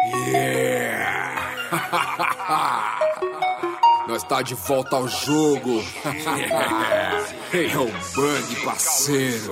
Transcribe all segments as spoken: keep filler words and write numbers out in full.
Yeah! Nós tá de volta ao jogo. É o Bang, parceiro.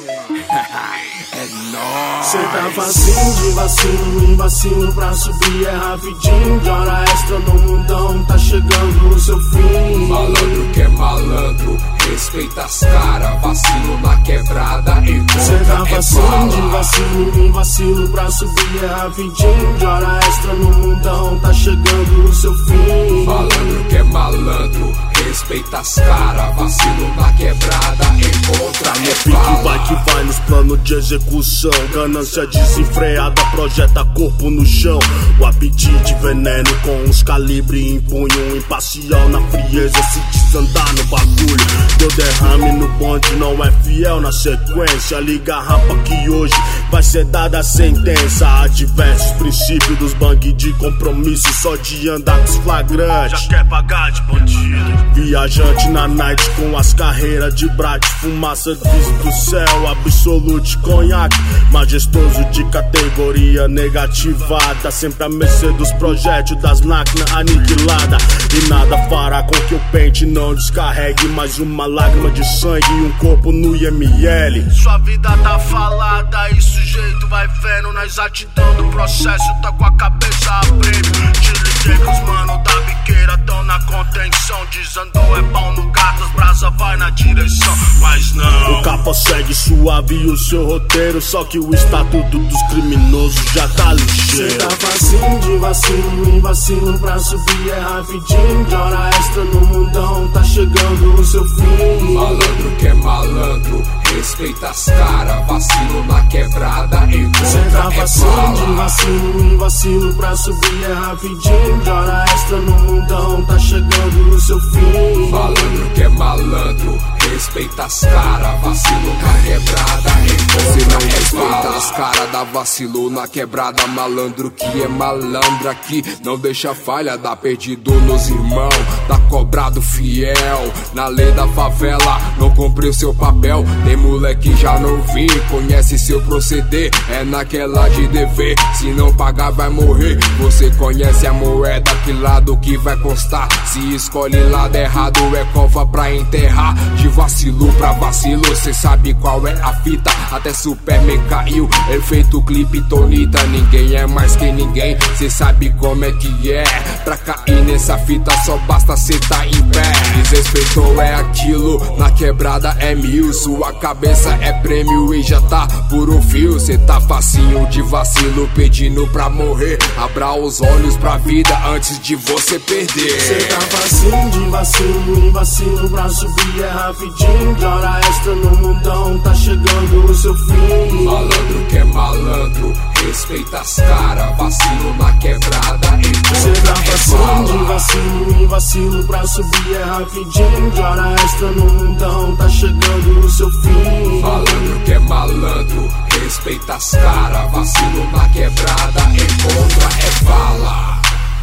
É nóis. Cê tá facinho de vacilo em vacilo pra subir é rapidinho. De hora extra no mundão, tá chegando o seu fim. Malandro que é malandro, respeita as cara. Vacilo na quebrada, então Cê tá é facinho bala. de vacilo em vacilo pra subir é rapidinho. De hora extra no mundão, tá chegando o seu fim. Malandro que é malandro, respeita as cara. Vacilo na quebrada, encontra é Pique bala. vai que vai nos planos de execução. Ganância desenfreada projeta corpo no chão. O apetite veneno com os calibre em punho. Imparcial na frieza se desandar no bagulho. Deu derrame no bonde, não é fiel na sequência. Liga a rampa que hoje vai ser dada a sentença. Há diversos princípios dos bang de compromisso. Só de andar com os flagrantes já quer pagar de bandido. Viajante na night com as carreiras de brate. Fumaça visto do céu, absolute conhaque. Majestoso de categoria negativada. Sempre a mercê dos projéteis das máquinas aniquiladas. E nada fará com que o pente não descarregue mais uma lágrima de sangue e um corpo no I M L. Sua vida tá falada e sujeito vai vendo na exatidão do processo. Tá com a cabeça a prêmio. Te liguei que os mano da biqueira tão na contenção. Desandou é pau no gato, as brasas vai na direção. Mas não, o capa segue suave e o seu roteiro. Só que o estatuto dos criminosos já tá ligeiro. Cê tá facinho de vacilo em vacilo pra subir é rapidinho. De hora extra no mundão, tá chegando o seu fim. Malandro que é malandro, respeita as cara. Vacilo na quebrada, Cê tá encontra é facinho de bala. vacilo em vacilo pra subir é rapidinho. De hora extra no mundão, tá chegando o seu fim. Malandro que é malandro, respeita as cara. Vacilo na quebrada, Se encontra não é respeita bala. as cara, dá vacilo na quebrada. Malandro que é malandro aqui, não deixa falha. Dá perdido nos irmãos, dá cobrado fiel. Na lei da favela, não cumpre o seu papel. Tem moleque já não vim, conhece seu proceder. É naquela de dever, se não pagar vai morrer. Você conhece a moeda, que lado que vai constar. Se escolhe lado errado, é cova pra enterrar. De vacilo pra vacilo, cê sabe qual é a fita. Até Superman caiu, efeito Kryptonita. Ninguém é mais que ninguém, cê sabe como é que é. Pra cair nessa fita só basta cê tá em pé. Desrespeitou é aquilo, na quebrada é mil. Sua cabeça é prêmio e já tá por um fio. Cê tá facinho de vacilo, pedindo pra morrer. Abra os olhos pra vida antes de você perder. Cê tá facinho de vacilo em vacilo pra subir é rapidinho. De hora extra no mundão, tá chegando o seu fim. Malandro que é malandro, respeita as cara. Vacilo na quebrada, Cê tá encontra é facinho de bala. vacilo em vacilo pra subir é rapidinho. De hora extra no mundão, tá chegando o seu fim. Malandro que é malandro, respeita as cara. Vacilo na quebrada, encontra é bala.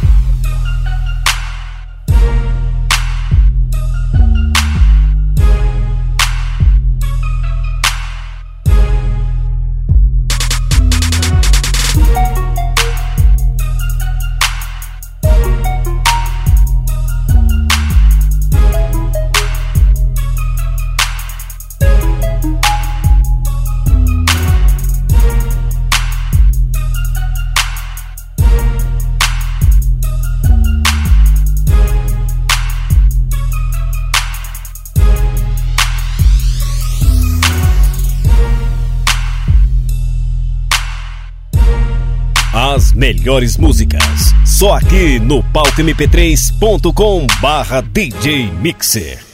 As melhores músicas, só aqui no palco m p três ponto com barra D J Mixer.